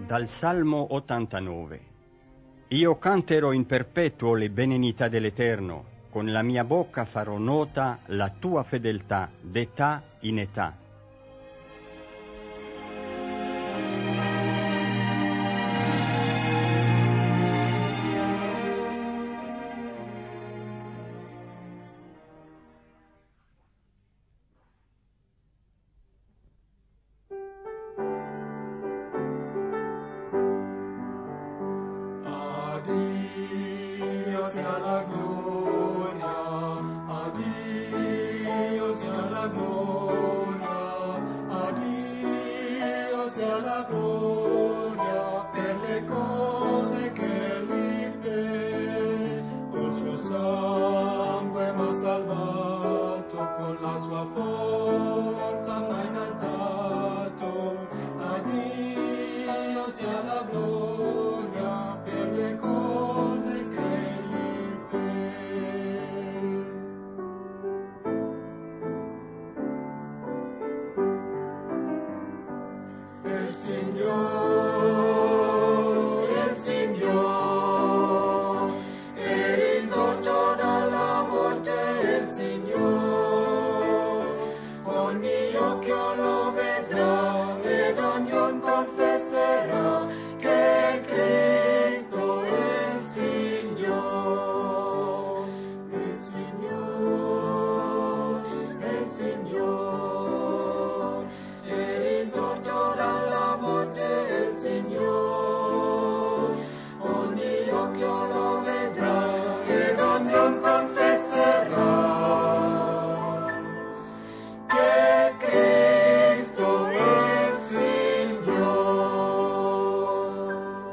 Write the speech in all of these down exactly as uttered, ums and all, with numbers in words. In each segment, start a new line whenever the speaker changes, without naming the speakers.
Dal Salmo ottantanove. Io canterò in perpetuo le benignità dell'Eterno, con la mia bocca farò nota la tua fedeltà d'età in età.
Sia la gloria, a Dio sia la gloria, a Dio sia la gloria per le cose che Egli fe. Col suo sangue m'ha salvato, con la sua forza m'ha innalzato. A Dio sia la gloria per le cose che il Signore, il Signore, è risorto dalla morte, il Signore, ogni occhio lo vedrà ed ognuno confesserà che Cristo è il Signore, il Signore, il Signore, è risorto dalla morte, il Signore, ogni occhio lo vedrà ed ognuno confesserà che Cristo è il Signore.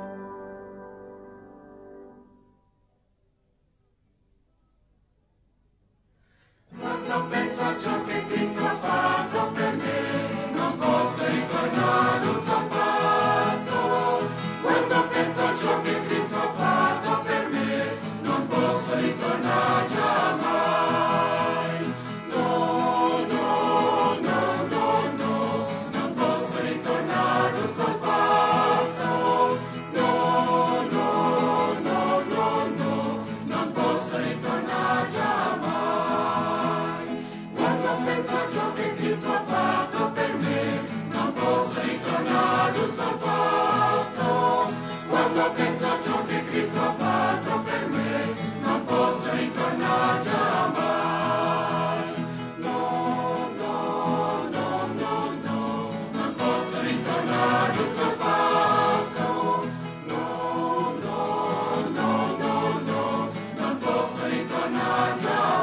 Quando penso a ciò che Cristo ha fatto per me, non posso ricordare un suo passo. Quando penso a ciò che Cristo ha fatto per me, non posso ritornare già mai. No, no, no, no, no, non posso ritornare un suo passo. No, no, no, no, no, non posso ritornare già mai. Quando penso a ciò che Cristo ha fatto per me, non posso ritornare un suo passo. Quando penso a ciò che Cristo ha fatto per me, non posso ritornare già mai. No, no, no, no, no, non posso ritornare un suo passo. No, no, no, no, no, non posso ritornare già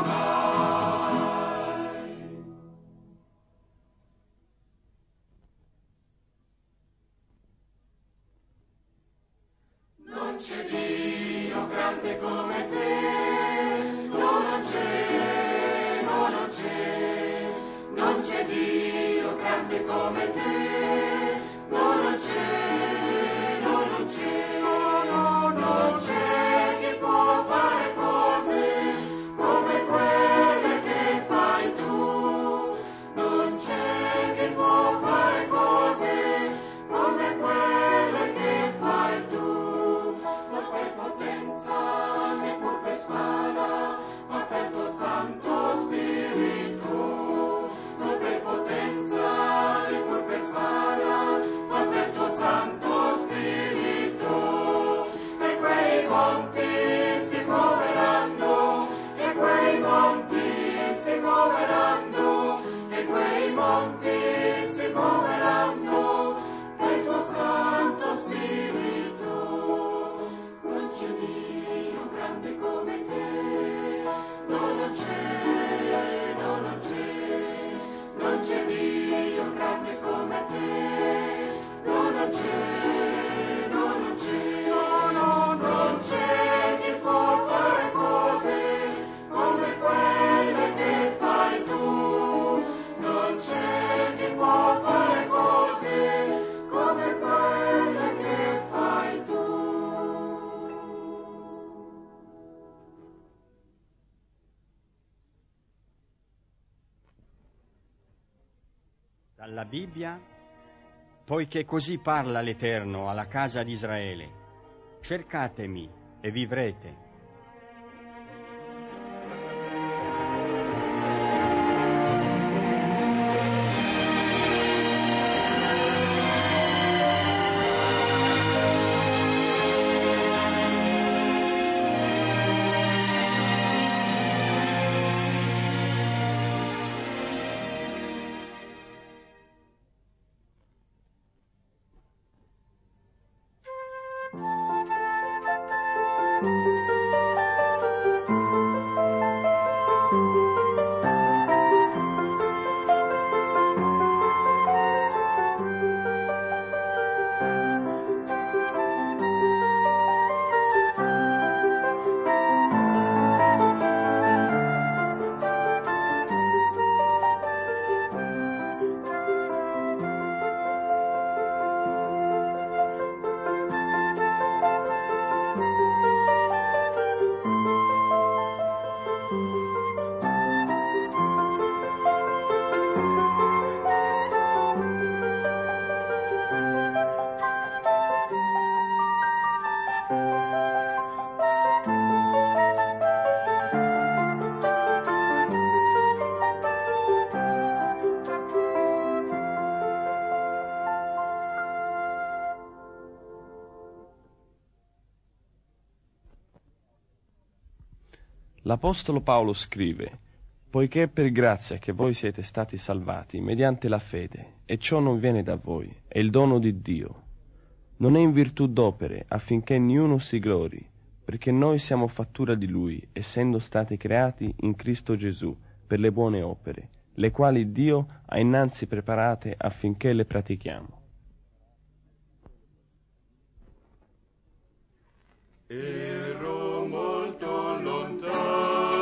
mai. Non c'è Dio grande come te, no, non c'è, no, non c'è, non c'è Dio grande come te, no, non c'è, no, non c'è, no, no, non c'è chi può fare cose come quelle che fai tu, non c'è chi può fare cose come quelle che fai tu. Non per potenza né pur per spada, ma per tuo Santo Spirito. Non per potenza né pur per spada, ma per tuo Santo Spirito. E quei monti si muoveranno, e quei monti si muoveranno, e quei monti si muoveranno per tuo Santo Spirito. Non c'è Dio grande come te, no, non c'è, no, non c'è, non c'è Dio grande come te, no, non c'è, no, non c'è, no, no, non c'è chi può fare cose come quelle che fai tu, non c'è chi può fare cose come quelle che fai tu.
Dalla Bibbia poiché così parla l'Eterno alla casa di Israele: cercatemi e vivrete.
L'Apostolo Paolo scrive: poiché è per grazia che voi siete stati salvati mediante la fede, e ciò non viene da voi, è il dono di Dio. Non è in virtù d'opere, affinché niuno si glori, perché noi siamo fattura di Lui, essendo stati creati in Cristo Gesù per le buone opere, le quali Dio ha innanzi preparate affinché le pratichiamo.
Ero molto lontano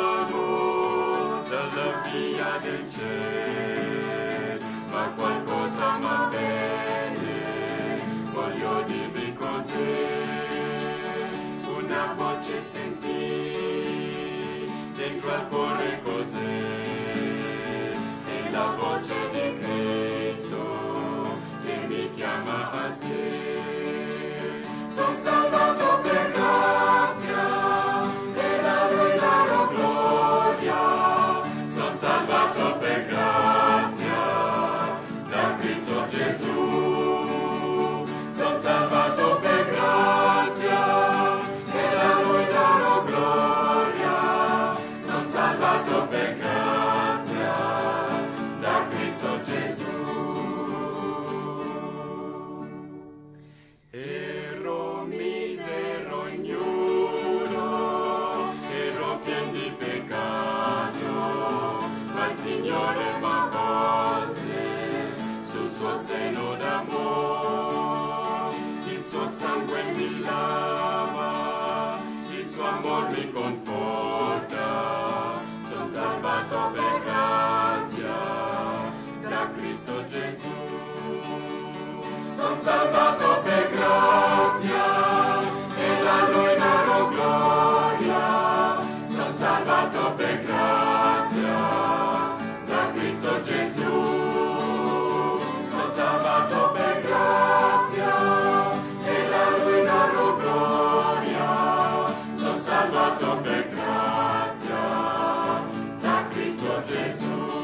dalla via del cielo, ma qualcosa m'avvenne, voglio dirvi cos'è. Una voce sentì dentro al cuore cos'è, è la voce di Cristo che mi chiama a sé. Son salvato per grazia, e da Lui darò gloria. Son salvato per grazia, da Cristo Gesù. Son salvato per grazia, e da Lui darò gloria. Son salvato per grazia, da Cristo Gesù. Ero misero ignudo, ero pien di peccato, ma il Signore m'avvolse sul suo seno d'amore. Il suo sangue mi lava, il suo amor mi conforta. Son salvato per grazia, da Cristo Gesù. Son salvato per grazia, e da Lui darò gloria. Son salvato per grazia, da Cristo Gesù. Son salvato per grazia, e da Lui darò gloria. Son salvato per grazia, da Cristo Gesù.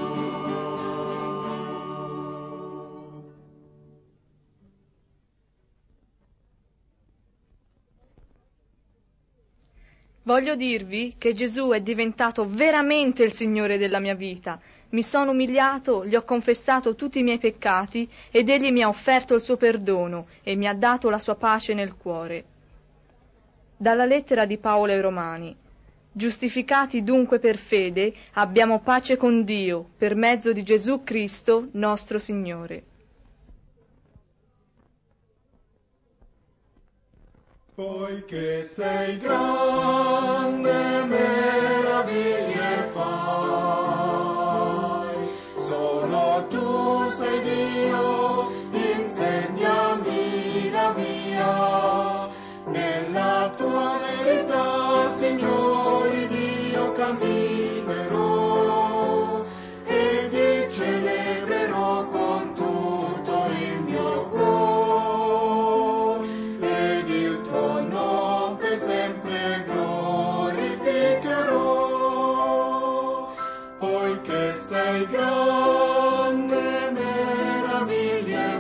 Voglio dirvi che Gesù è diventato veramente il Signore della mia vita. Mi sono umiliato, gli ho confessato tutti i miei peccati ed Egli mi ha offerto il suo perdono e mi ha dato la sua pace nel cuore. Dalla lettera di Paolo ai Romani. Giustificati dunque per fede, abbiamo pace con Dio, per mezzo di Gesù Cristo, nostro Signore.
Poiché sei grande, meraviglie fai, solo tu sei Dio, insegnami la via, nella tua verità, Signore Dio, camminerò, e ti celebrerò con tutto il mio cuore. poiché sei grande, meraviglie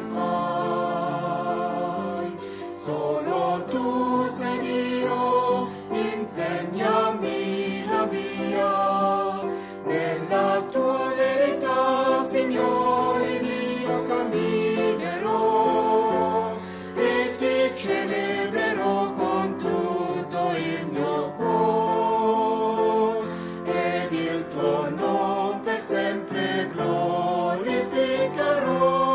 fai. Solo tu sei Dio, insegnami la via, nella tua verità, Signore Dio, camminerò e ti celebrerò con tutto il mio cuore, ed il tuo nome per sempre glorificherò.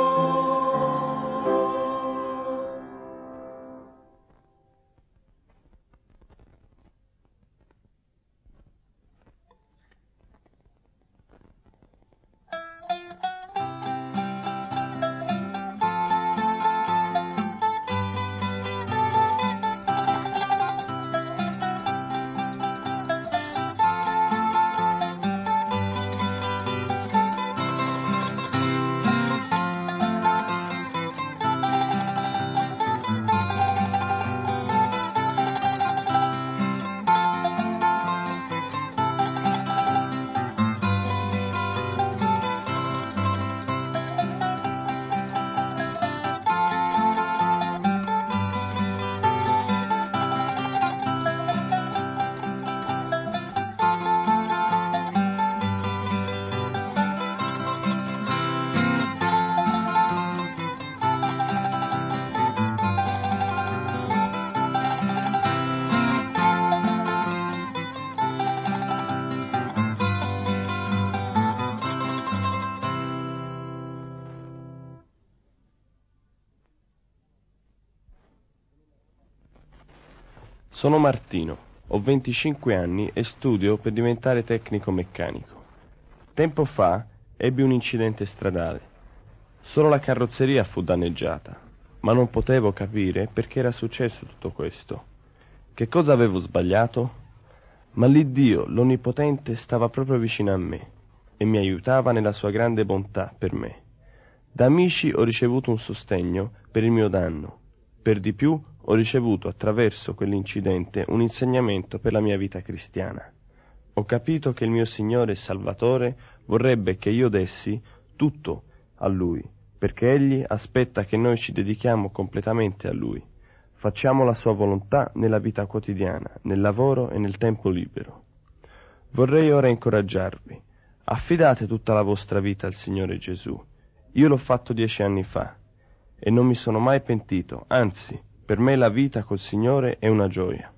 Sono Martino, ho venticinque anni e studio per diventare tecnico meccanico. Tempo fa ebbi un incidente stradale. Solo la carrozzeria fu danneggiata, ma non potevo capire perché era successo tutto questo. Che cosa avevo sbagliato? Ma l'Iddio, l'Onnipotente, stava proprio vicino a me e mi aiutava nella sua grande bontà per me. Da amici ho ricevuto un sostegno per il mio danno. Per di più ho ricevuto attraverso quell'incidente un insegnamento per la mia vita cristiana. Ho capito che il mio Signore e Salvatore vorrebbe che io dessi tutto a Lui, perché Egli aspetta che noi ci dedichiamo completamente a Lui. Facciamo la Sua volontà nella vita quotidiana, nel lavoro e nel tempo libero. Vorrei ora incoraggiarvi. Affidate tutta la vostra vita al Signore Gesù. Io l'ho fatto dieci anni fa e non mi sono mai pentito, anzi, per me la vita col Signore è una gioia.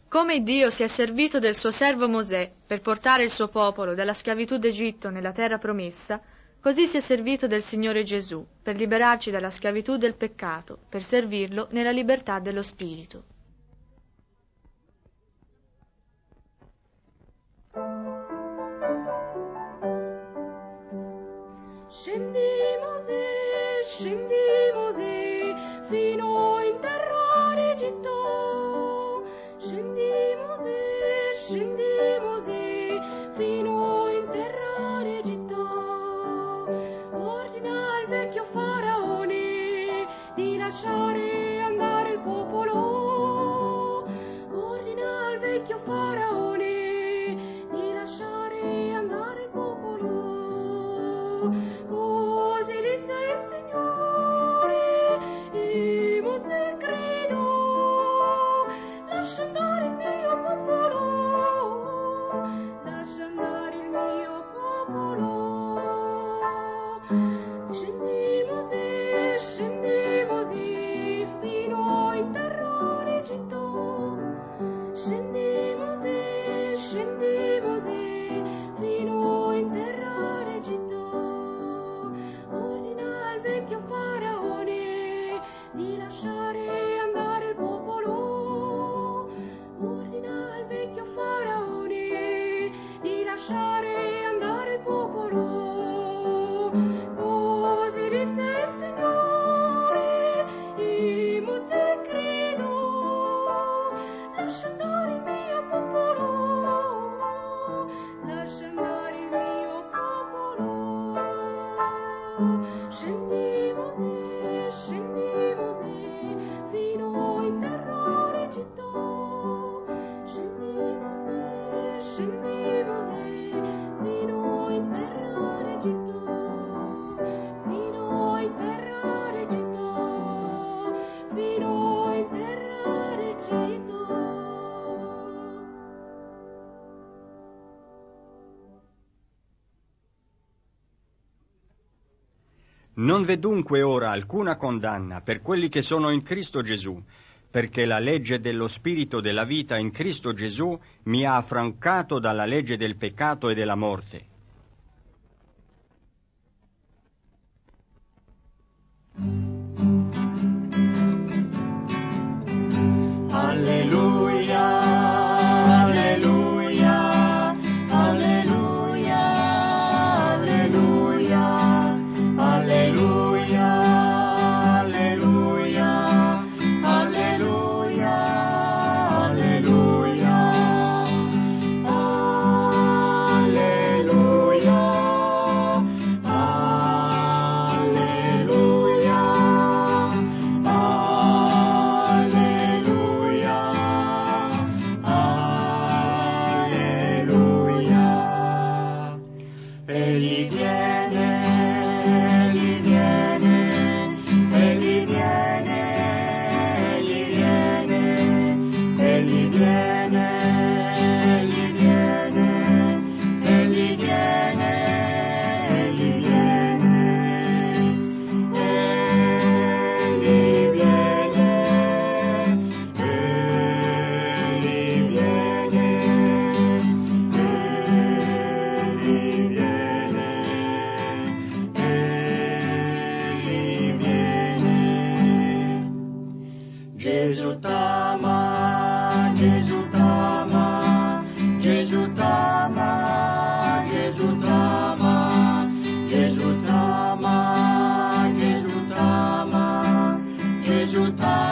Come Dio si è servito del suo servo Mosè per portare il suo popolo dalla schiavitù d'Egitto nella terra promessa, così si è servito del Signore Gesù per liberarci dalla schiavitù del peccato, per servirlo nella libertà dello Spirito.
Scendi Mosè, scendi Mosè, fino in terra d'Egitto. Scendi Mosè, scendi Mosè, fino in terra d'Egitto. Ordina al vecchio faraone di lasciare andare il popolo. Ordina al vecchio faraone di lasciare andare il popolo. Così disse il Signore, e Mosè credo, lascia andare il mio popolo, lascia andare il mio popolo. Scendi Mosè, scendi Mosè, fino in terra d'Egitto. Scendi Mosè, scendi Mosè, fino in terra d'Egitto. Ordina al vecchio faraone di lasciare andare il popolo. Ordina al vecchio faraone di lasciare andare il popolo. Così disse il Signore, e Mosè credo, lascia andare il mio popolo, lascia andare il mio popolo. Scendi Mosè, scendi Mosè, fino in terra d'Egitto. Scendi Mosè, scendi Mosè, fino in terra d'Egitto. Fino in terra d'Egitto, fino in terra d'Egitto.
Non v'è dunque ora alcuna condanna per quelli che sono in Cristo Gesù, perché la legge dello Spirito della vita in Cristo Gesù mi ha affrancato dalla legge del peccato e della morte.
Alleluia, alleluia, alleluia, alleluia, alleluia, alleluia, alleluia, alleluia, Gesù trama, Gesù